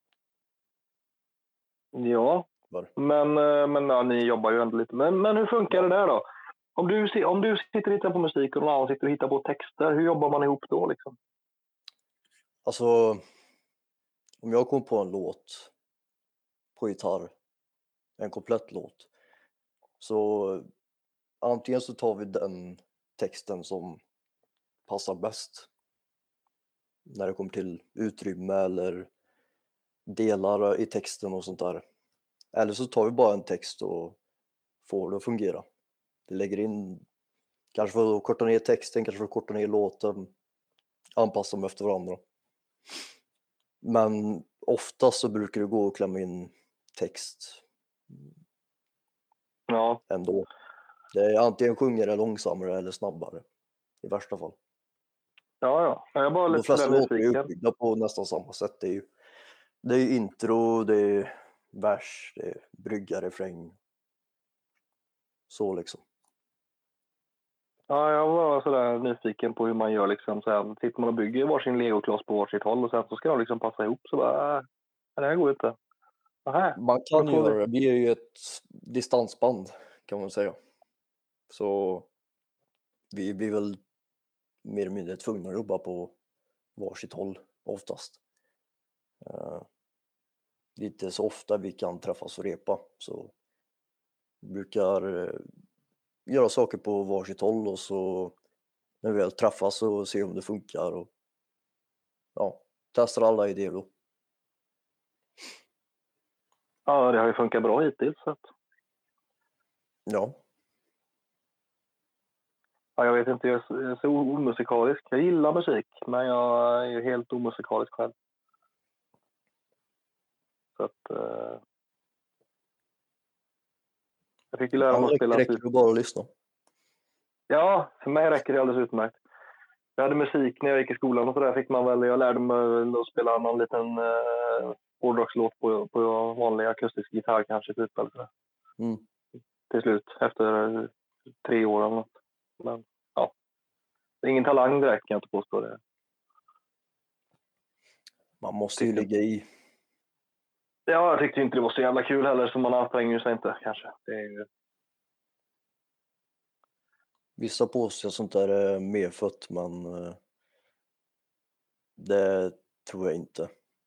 [SPEAKER 1] Ja, men ja, ni jobbar ju ändå lite. Men hur funkar det där då? Om du sitter och hittar på musik och någon annan sitter och hittar på texter, hur jobbar man ihop då liksom?
[SPEAKER 3] Alltså, om jag kommer på en låt på gitarr, en komplett låt, så antingen så tar vi den texten som passar bäst när det kommer till utrymme eller delar i texten och sånt där. Eller så tar vi bara en text och får det att fungera. Vi lägger in, kanske för att korta ner texten, kanske för att korta ner låten, anpassa dem efter varandra. Men oftast så brukar det gå att klämma in text.
[SPEAKER 1] Ja.
[SPEAKER 3] Ändå. Det är antingen sjunger det långsammare eller snabbare i värsta fall.
[SPEAKER 1] Ja. Jag bara
[SPEAKER 3] De flesta låtar är uppbyggda på nästan samma sätt. Det är ju intro, det är vers, det är brygga, refräng. Så liksom.
[SPEAKER 1] Ja, jag var sådär nyfiken på hur man gör liksom. Sen sitter man och bygger varsin legokloss på varsitt håll och sen så ska de liksom passa ihop. Så bara, det här går inte. Aha.
[SPEAKER 3] Man kan ju göra det. Vi är ju ett distansband kan man säga. Så vi blir väl mer eller mindre tvungna att jobba på varsitt håll oftast. Det är inte så ofta vi kan träffas och repa. Så vi brukar göra saker på varsitt håll och så när vi väl träffas och ser om det funkar och testar alla idéer då.
[SPEAKER 1] Ja, det har ju funkat bra hittills. Så.
[SPEAKER 3] Ja.
[SPEAKER 1] Ja, jag vet inte, jag är så omusikalisk. Jag gillar musik, men jag är ju helt omusikalisk själv. Så att... jag fick ju lära mig att spela...
[SPEAKER 3] Det räcker bara att lyssna.
[SPEAKER 1] Ja, för mig räcker det alldeles utmärkt. Jag hade musik när jag gick i skolan och så där fick man väl... Jag lärde mig att spela någon liten hårdrockslåt på vanlig akustisk gitarr kanske typ eller så. Till slut, efter 3 år eller något. Men ja, det är ingen talang direkt kan jag inte påstå det.
[SPEAKER 3] Man måste ju ligga i.
[SPEAKER 1] Ja, jag tyckte inte det var så jävla kul heller så man anstränger sig inte kanske. Det är ju...
[SPEAKER 3] Vissa påstår sånt där är medfött men det tror jag inte.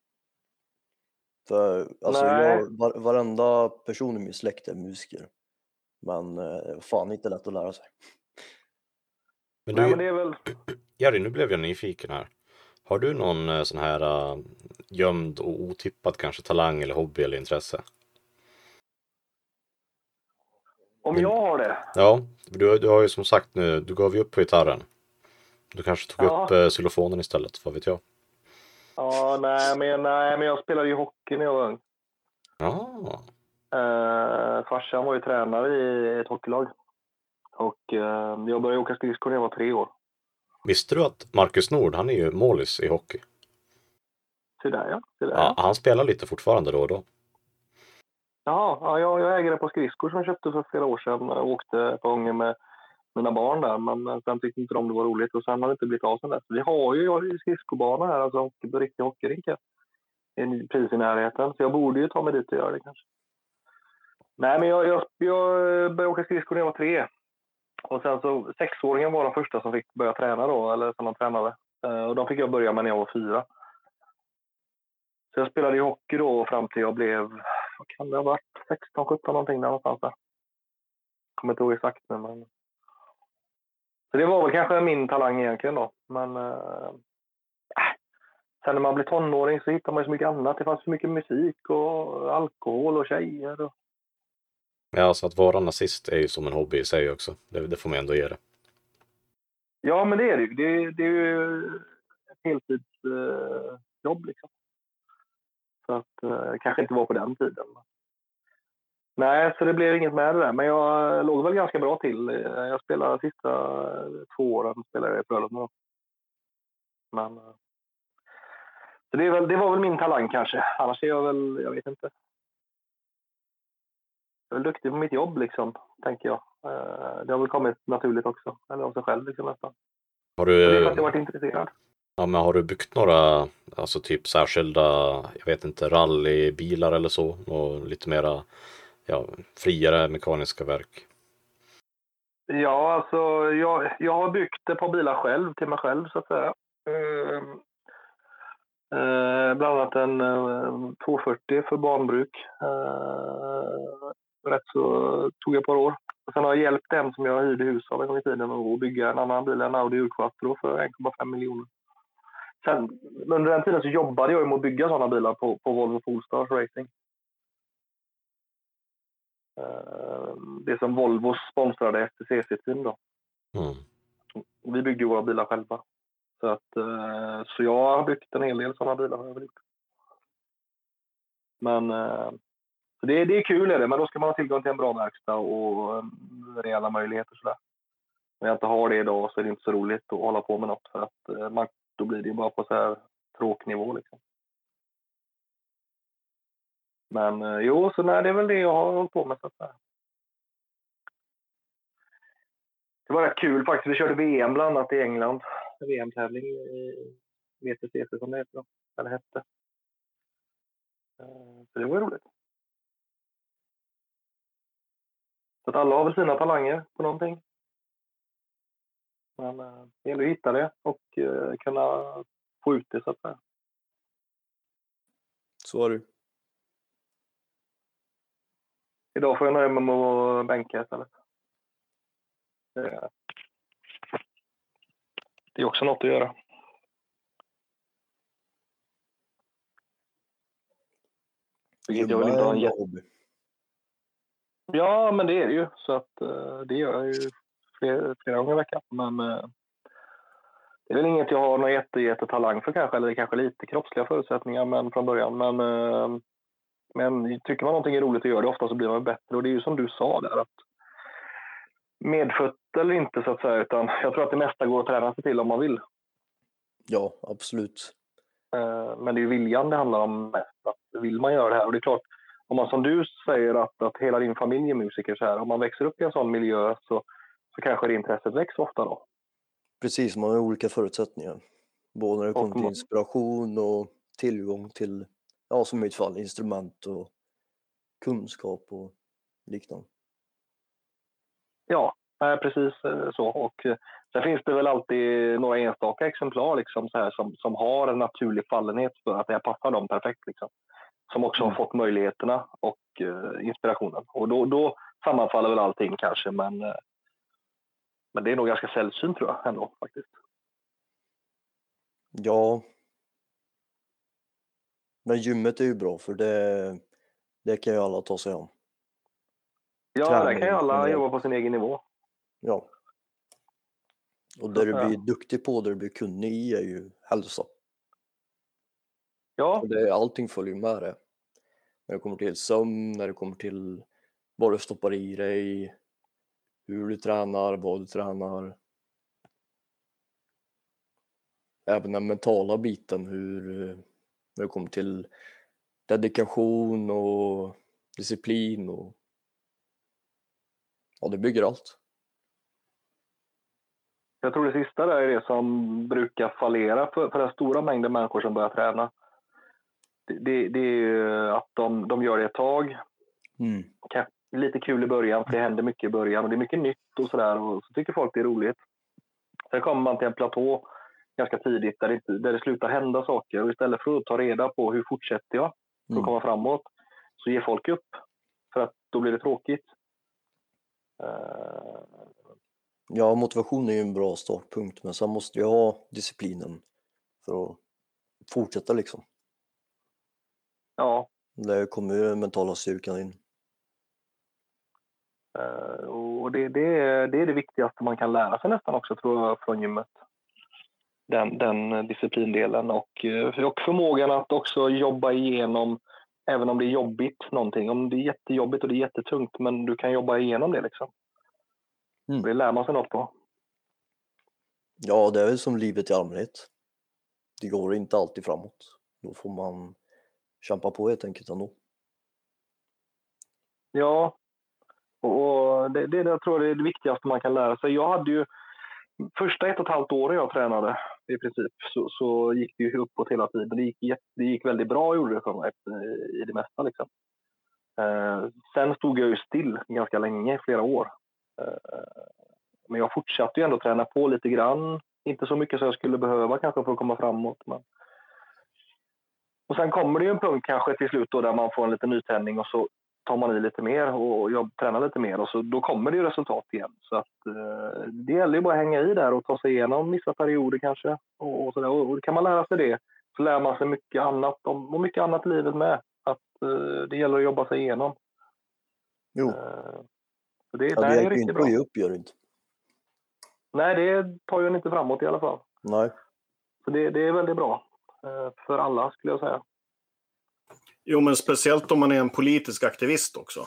[SPEAKER 3] För alltså varenda person i min släkt är musiker. Men fan inte lätt att lära sig.
[SPEAKER 4] Men
[SPEAKER 1] nej, men det är väl...
[SPEAKER 4] Jerry, nu blev jag nyfiken här. Har du någon sån här gömd och otippad kanske talang eller hobby eller intresse?
[SPEAKER 1] Om jag har det?
[SPEAKER 4] Ja, du har ju som sagt nu, du gav ju upp på gitarren. Du kanske tog upp xylofonen istället, vad vet jag?
[SPEAKER 1] Ja, nej, men jag spelade ju hockey när jag var ung.
[SPEAKER 4] Ja.
[SPEAKER 1] Farsan var ju tränare i ett hockeylag. Och jag började åka skridskor när jag var 3 år.
[SPEAKER 4] Visste du att Marcus Nord, han är ju målis i hockey?
[SPEAKER 1] Så där, ja.
[SPEAKER 4] Ja, han spelar lite fortfarande då och då.
[SPEAKER 1] Ja, jag äger det på skridskor som jag köpte för flera år sedan. Jag åkte på gånger med mina barn där, men sen tyckte inte de det var roligt och sen har det inte blivit av sen dess. Vi har ju skridskobana här, alltså riktig hockeyrink. Precis i närheten, så jag borde ju ta mig dit och göra det kanske. Nej, men jag började åka skridskor när jag var 3. Och sen så 6-åringen var de första som fick börja träna då, eller som de tränade. Och de fick jag börja med när jag var 4. Så jag spelade ju hockey då fram till jag blev, vad kan det ha varit, 16-17 någonting där någonstans där. Kommer inte ihåg exakt nu, men... Så det var väl kanske min talang egentligen då. Men sen när man blir tonåring så hittar man ju så mycket annat. Det fanns så mycket musik och alkohol och tjejer. Och...
[SPEAKER 4] Ja, så att vara nazist är ju som en hobby i sig också. Det får man ändå ge det.
[SPEAKER 1] Ja, men det är det ju. Det är ju ett heltidsjobb liksom. Så att kanske inte var på den tiden. Nej, så det blev inget med det där. Men jag låg väl ganska bra till. Jag spelade sista 2 åren spelade jag i Frölunda. Men så det var väl min talang kanske. Annars är jag väl, jag vet inte. Jag är väl duktig på mitt jobb liksom, tänker jag. Det har väl kommit naturligt också. Eller av sig själv liksom nästan.
[SPEAKER 4] Har du...
[SPEAKER 1] Det är för att jag varit intresserad.
[SPEAKER 4] Ja, men har du byggt några, alltså typ särskilda, jag vet inte, rallybilar eller så? Och lite mera, friare mekaniska verk?
[SPEAKER 1] Ja, alltså jag har byggt ett par bilar själv, till mig själv så att säga. Bland annat en 240 för banbruk. Rätt så tog jag ett par år. Och sen har jag hjälpt en som jag hyrde hus av en gång i tiden att bygga en annan bil, en Audi U-Quattro för 1,5 miljoner. Sen under den tiden så jobbade jag med att bygga sådana bilar på Volvo Polestars Racing. Det som Volvo sponsrade FTCC-team då.
[SPEAKER 4] Mm.
[SPEAKER 1] Vi byggde ju våra bilar själva. Så jag har byggt en hel del sådana bilar har jag väl gjort. Men så det är kul är det, men då ska man ha tillgång till en bra verkstad och reella möjligheter sådär. När jag inte har det idag så är det inte så roligt att hålla på med något för att då blir det ju bara på så här tråknivå liksom. Men så nej, det är väl det jag har hållit på med så att säga. Det var rätt kul faktiskt. Vi körde VM bland annat i England. VM-tävling i VTCC som det heter. Eller hette. Så det var roligt. Så att alla har väl sina talanger på någonting. Men det gäller att hitta det och kunna få ut det så att säga.
[SPEAKER 3] Så är det.
[SPEAKER 1] Idag får jag nöja mig med att bänka istället. Det är också något att göra. Vilket jag vill inte ha en
[SPEAKER 3] hobby.
[SPEAKER 1] Ja, men det är det ju. Så att det gör jag ju flera gånger i veckan. Men det är väl inget jag har någon jättetalang för kanske. Eller kanske lite kroppsliga förutsättningar men från början. Men tycker man någonting är roligt att göra det ofta så blir man bättre. Och det är ju som du sa där att medfött eller inte så att säga. Utan jag tror att det mesta går att träna sig till om man vill.
[SPEAKER 3] Ja, absolut.
[SPEAKER 1] Men det är ju viljan det handlar om mest. Att vill man göra det här? Och det är klart, om man som du säger att hela din familj är musiker så här. Om man växer upp i en sån miljö så kanske det intresset växer ofta då.
[SPEAKER 3] Precis, man har olika förutsättningar. Både när det kommer till inspiration och tillgång till, som i mitt fall, instrument och kunskap och liknande.
[SPEAKER 1] Ja, precis så. Och sen finns det väl alltid några enstaka exemplar liksom, så här, som har en naturlig fallenhet för att det här passar dem perfekt. Liksom. Som också har fått möjligheterna och inspirationen. Och då sammanfaller väl allting kanske, men det är nog ganska sällsynt tror jag ändå faktiskt.
[SPEAKER 3] Ja, Men gymmet är ju bra för det kan ju alla ta sig om.
[SPEAKER 1] Ja,
[SPEAKER 3] Träning
[SPEAKER 1] där kan ju alla
[SPEAKER 3] generellt.
[SPEAKER 1] jobba på sin egen nivå.
[SPEAKER 3] Ja. Och det du blir duktig på, det du blir kunnig i är ju hälsa.
[SPEAKER 1] Ja,
[SPEAKER 3] För allting följer med det. När det kommer till sömn, när det kommer till vad du stoppar i dig, hur du tränar, vad du tränar. Även den mentala biten, när det kommer till dedikation och disciplin och ja, det bygger allt.
[SPEAKER 1] jag tror det sista där är det som brukar fallera för den stora mängden människor som börjar träna. Det är ju att de gör det ett tag. Lite kul i början, för det händer mycket i början och det är mycket nytt och sådär, och så tycker folk det är roligt. Sen kommer man till en platå ganska tidigt där det slutar hända saker, och istället för att ta reda på hur fortsätter jag för att komma framåt, så ger folk upp för att då blir det tråkigt.
[SPEAKER 3] Ja, motivation är ju en bra startpunkt, men sen måste jag ha disciplinen för att fortsätta liksom.
[SPEAKER 1] Ja.
[SPEAKER 3] Där kommer ju den mentala styrkan in.
[SPEAKER 1] Och det är det viktigaste man kan lära sig nästan också, tror jag, från gymmet. Den disciplindelen och förmågan att också jobba igenom, även om det är jobbigt någonting. Om det är jättejobbigt och det är jättetungt, men du kan jobba igenom det liksom. Det lär man sig något på.
[SPEAKER 3] Ja, det är väl som livet i allmänhet. Det går inte alltid framåt. Då får man kämpa på helt enkelt ändå.
[SPEAKER 1] Ja, och det jag tror jag är det viktigaste man kan lära sig. Jag hade ju första 1,5 år jag tränade i princip, så gick det ju uppåt hela tiden. Det gick väldigt bra, gjorde det för mig i det mesta liksom. Sen stod jag ju still ganska länge, flera år. Men jag fortsatte ju ändå träna på lite grann. Inte så mycket som jag skulle behöva kanske för att komma framåt. Men... Och sen kommer det ju en punkt kanske till slut då, där man får en liten nytändning och så tar man i lite mer och jag tränar lite mer, och så då kommer det ju resultat igen. Så att det gäller ju bara att hänga i där och ta sig igenom vissa perioder kanske. Och så där. Och kan man lära sig det, så lär man sig mycket annat och mycket annat i livet med. Att det gäller att jobba sig igenom.
[SPEAKER 3] Jo.
[SPEAKER 1] Så det
[SPEAKER 3] är
[SPEAKER 1] riktigt
[SPEAKER 3] inte
[SPEAKER 1] bra.
[SPEAKER 3] Ge upp, gör det inte.
[SPEAKER 1] Nej, det tar ju inte framåt i alla fall.
[SPEAKER 3] Nej.
[SPEAKER 1] Så det är väldigt bra för alla, skulle jag säga.
[SPEAKER 2] Jo, men speciellt om man är en politisk aktivist också.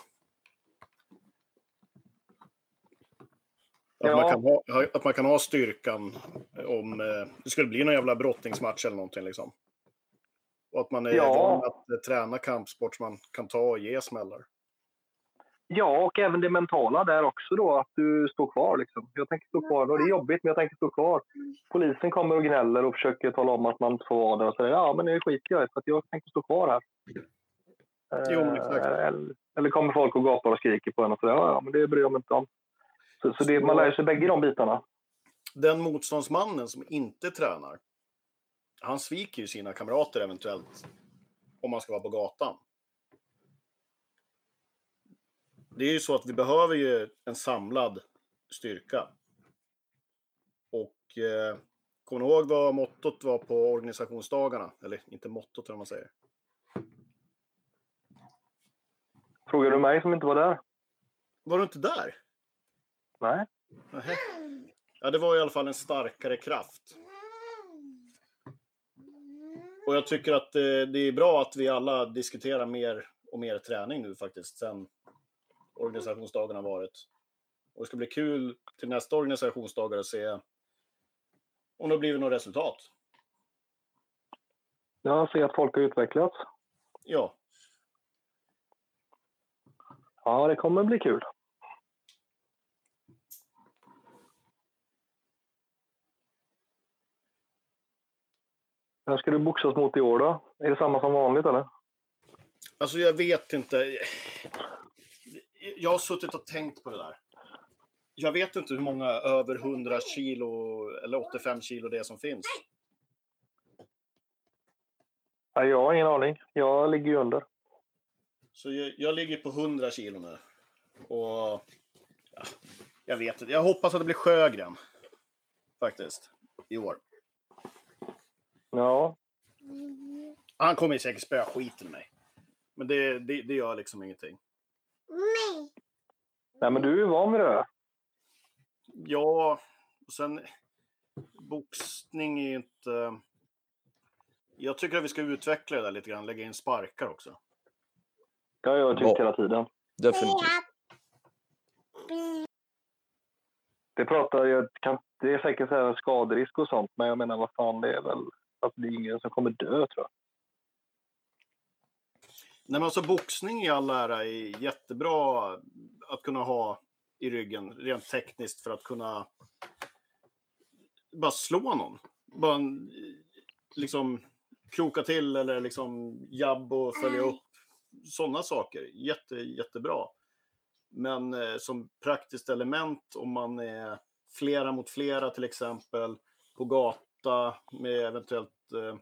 [SPEAKER 2] Att man kan ha styrkan om det skulle bli någon jävla brottningsmatch eller någonting liksom. Och att man är van att träna kampsport som man kan ta och ge smällar.
[SPEAKER 1] Ja, och även det mentala där också då, att du står kvar liksom. Jag tänker stå kvar, och det är jobbigt, men jag tänker stå kvar. Polisen kommer och gnäller och försöker tala om att man inte får vara där och säger, ja men det är skit jag, för att jag tänker stå kvar här.
[SPEAKER 2] Jo, exakt.
[SPEAKER 1] Eller kommer folk och gapar och skriker på en och säger, ja men det bryr jag mig inte om. Så det, man lär sig bägge de bitarna.
[SPEAKER 2] Den motståndsmannen som inte tränar, han sviker ju sina kamrater eventuellt om man ska vara på gatan. Det är ju så att vi behöver ju en samlad styrka. Och kommer ni ihåg vad mottot var på organisationsdagarna? Eller inte mottot, vad man säger.
[SPEAKER 1] Frågar du mig som inte var där?
[SPEAKER 2] Var du inte där?
[SPEAKER 1] Nej.
[SPEAKER 2] Nähä. Ja, det var i alla fall en starkare kraft. Och jag tycker att det är bra att vi alla diskuterar mer och mer träning nu faktiskt sen organisationsdagen har varit. Och det ska bli kul till nästa organisationsdagar att se om det har blivit något resultat.
[SPEAKER 1] Jag ser att folk har utvecklats.
[SPEAKER 2] Ja.
[SPEAKER 1] Ja, det kommer bli kul. Vem ska du boxas mot i år då? Är det samma som vanligt eller?
[SPEAKER 2] Alltså jag vet inte. Jag har suttit och tänkt på det där. Jag vet inte hur många över 100 kilo eller 85 kilo det är som finns.
[SPEAKER 1] Nej, jag har ingen aning. Jag ligger ju under.
[SPEAKER 2] Så jag ligger på 100 kilo nu. Och ja, jag vet inte. Jag hoppas att det blir Sjögren. Faktiskt. I år.
[SPEAKER 1] Ja.
[SPEAKER 2] Han kommer ju säkert spöa skiten i mig. Men det gör liksom ingenting.
[SPEAKER 1] Nej, men du är ju van med det.
[SPEAKER 2] Ja, och sen boxning är inte... Jag tycker att vi ska utveckla det där lite grann. Lägga in sparkar också.
[SPEAKER 1] Det har jag tyckt hela tiden.
[SPEAKER 3] Definitivt.
[SPEAKER 1] Det är säkert så här skaderisk och sånt, men jag menar vad fan, det är väl att det är ingen som kommer dö, tror jag.
[SPEAKER 2] Nej, men alltså boxning i all ära är jättebra att kunna ha i ryggen rent tekniskt för att kunna bara slå någon. Bara liksom kroka till eller liksom jabb och följa upp. Sådana saker. Jättebra. Men som praktiskt element om man är flera mot flera till exempel på gata med eventuellt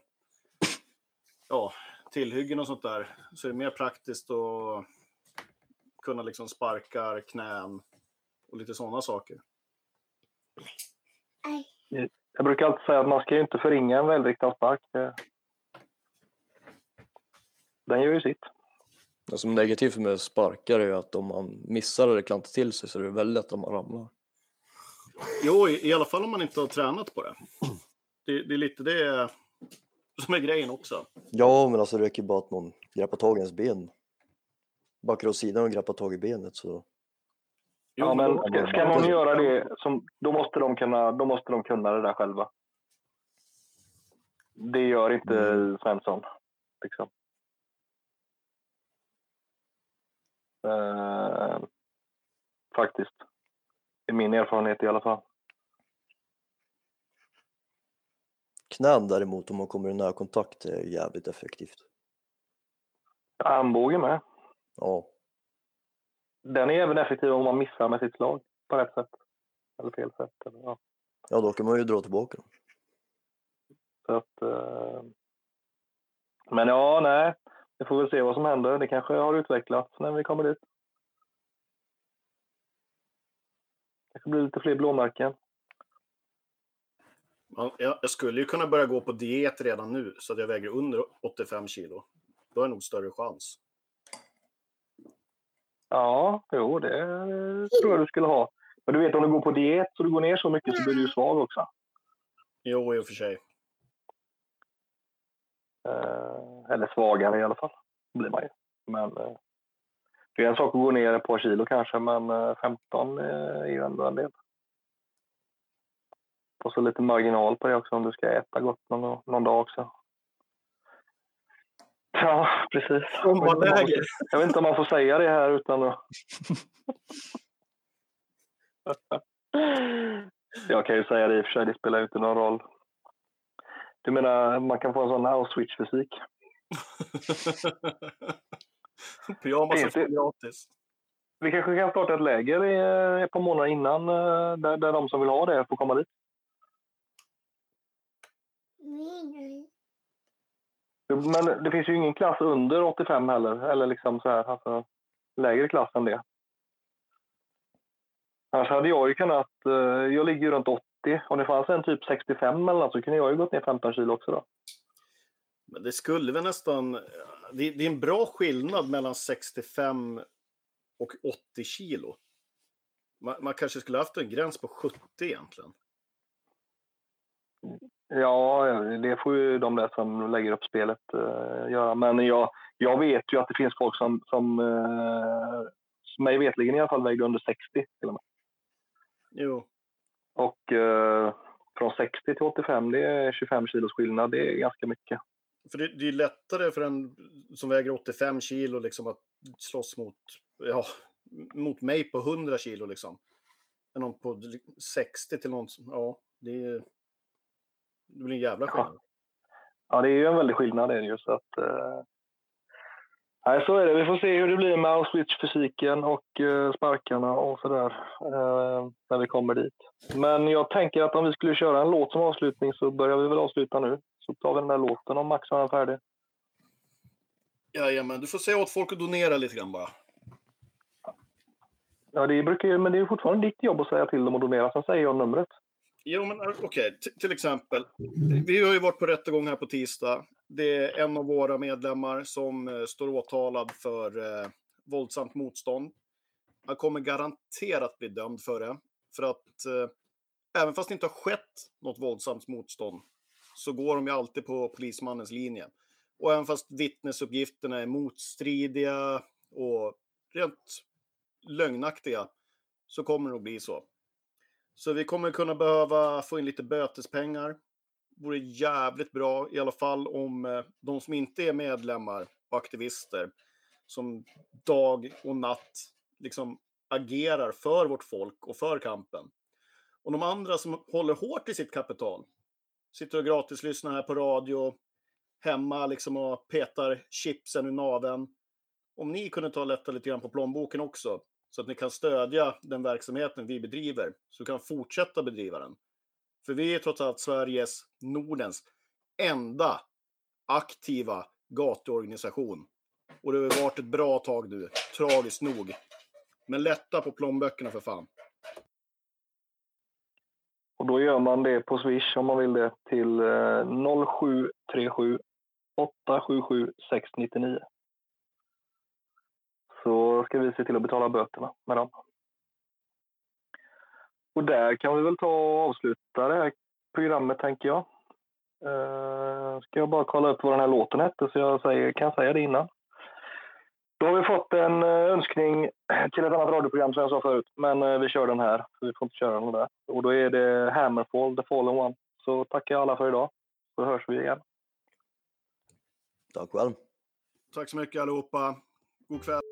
[SPEAKER 2] tillhyggen och sånt där, så är det mer praktiskt att kunna liksom sparka knän och lite sådana saker.
[SPEAKER 1] Jag brukar alltid säga att man ska ju inte förringa en välriktad spark. Den gör ju sitt.
[SPEAKER 3] Det som är negativt med sparkar är att om man missar eller klantar till sig så är det väldigt lätt om man ramlar.
[SPEAKER 2] Jo, i alla fall om man inte har tränat på det. Det är lite det som är grejen också.
[SPEAKER 3] Ja, men alltså det räcker bara att någon greppar tag i ens ben. Backar åt sidan och greppar tag i benet så...
[SPEAKER 1] Ja, men ska någon göra det, då måste de kunna det där själva. Det gör inte Svensson, liksom. Faktiskt. Det är min erfarenhet i alla fall.
[SPEAKER 3] Knän däremot, om man kommer i närkontakt, är jävligt effektivt.
[SPEAKER 1] Armbågen med.
[SPEAKER 3] Ja.
[SPEAKER 1] Den är även effektiv om man missar med sitt slag på rätt sätt. Eller fel sätt. Eller, ja.
[SPEAKER 3] Ja, då kan man ju dra tillbaka.
[SPEAKER 1] Så att, men ja, nej. Vi får väl se vad som händer. Det kanske har utvecklats när vi kommer dit. Det blir lite fler blåmärken.
[SPEAKER 2] Jag skulle ju kunna börja gå på diet redan nu så att jag väger under 85 kilo. Då är det nog större chans.
[SPEAKER 1] Ja, jo, det tror jag du skulle ha. Men du vet, om du går på diet så du går ner så mycket så blir du ju svag också.
[SPEAKER 2] Jo, i och för sig.
[SPEAKER 1] Eller svagare i alla fall. Blir man ju. Men det är en sak att gå ner ett par kilo kanske, men 15 är ju ändå en del. Och så lite marginal på det också om du ska äta gott någon dag också. Ja, precis. Jag vet inte om man får säga det här utan att... Jag kan ju säga det i och för sig, det spelar inte någon roll. Du menar, man kan få en sån Auschwitz-fysik.
[SPEAKER 2] Pyjamas är gratis.
[SPEAKER 1] Vi kanske kan starta ett läger ett par månader innan där de som vill ha det får komma dit. Men det finns ju ingen klass under 85 heller. Eller liksom så här, alltså lägre klass än det. Annars hade jag ju kunnat, jag ligger ju runt 80. Om det fanns en typ 65 eller något så kunde jag ju gått ner 15 kilo också då.
[SPEAKER 2] Men det skulle väl nästan, det är en bra skillnad mellan 65 och 80 kilo. Man kanske skulle haft en gräns på 70 egentligen.
[SPEAKER 1] Ja, det får ju de där som lägger upp spelet göra. Men jag vet ju att det finns folk som mig vetligen i alla fall vägde under 60 till och med.
[SPEAKER 2] Jo.
[SPEAKER 1] Och från 60 till 85, det är 25 kilos skillnad. Det är ganska mycket.
[SPEAKER 2] För det är lättare för en som väger 85 kilo liksom att slåss mot mig på 100 kilo liksom. Än någon på 60 till någon. Ja, det blir en jävla skillnad.
[SPEAKER 1] Ja, det är ju en väldig skillnad. Det är ju så att... Nej, så är det. Vi får se hur det blir med Auschwitz-fysiken och sparkarna och sådär när vi kommer dit. Men jag tänker att om vi skulle köra en låt som avslutning så börjar vi väl avsluta nu. Så tar vi den där låten om Max har den färdig.
[SPEAKER 2] Jajamän, du får säga åt folk att donera lite grann bara.
[SPEAKER 1] Ja, men det är fortfarande ditt jobb att säga till dem att donera. Sen säger jag numret.
[SPEAKER 2] Jo, men okej. Till exempel, vi har ju varit på rättegång här på tisdag. Det är en av våra medlemmar som står åtalad för våldsamt motstånd. Han kommer garanterat bli dömd för det. För att även fast det inte har skett något våldsamt motstånd så går de ju alltid på polismannens linje. Och även fast vittnesuppgifterna är motstridiga och rent lögnaktiga så kommer det att bli så. Så vi kommer kunna behöva få in lite bötespengar. Det vore jävligt bra i alla fall om de som inte är medlemmar och aktivister som dag och natt liksom agerar för vårt folk och för kampen. Och de andra som håller hårt i sitt kapital, sitter och gratis lyssnar här på radio, hemma liksom och petar chipsen ur naveln. Om ni kunde ta och lätta lite grann på plånboken också, så att ni kan stödja den verksamheten vi bedriver, så kan fortsätta bedriva den. För vi är trots allt Sveriges, Nordens enda aktiva gatuorganisation. Och det har varit ett bra tag nu, tragiskt nog. Men lätta på plånböckerna för fan.
[SPEAKER 1] Och då gör man det på Swish om man vill det till 0737 877 699. Så ska vi se till att betala böterna med dem. Och där kan vi väl ta och avsluta det här programmet, tänker jag. Ska jag bara kolla upp vad den här låten hette så jag kan säga det innan. Då har vi fått en önskning till ett annat radioprogram som jag sa förut. Men vi kör den här, så vi får inte köra den där. Och då är det Hammerfall, The Fallen One. Så tackar jag alla för idag. Så hörs vi igen.
[SPEAKER 3] Tack själv.
[SPEAKER 2] Tack så mycket allihopa. God kväll.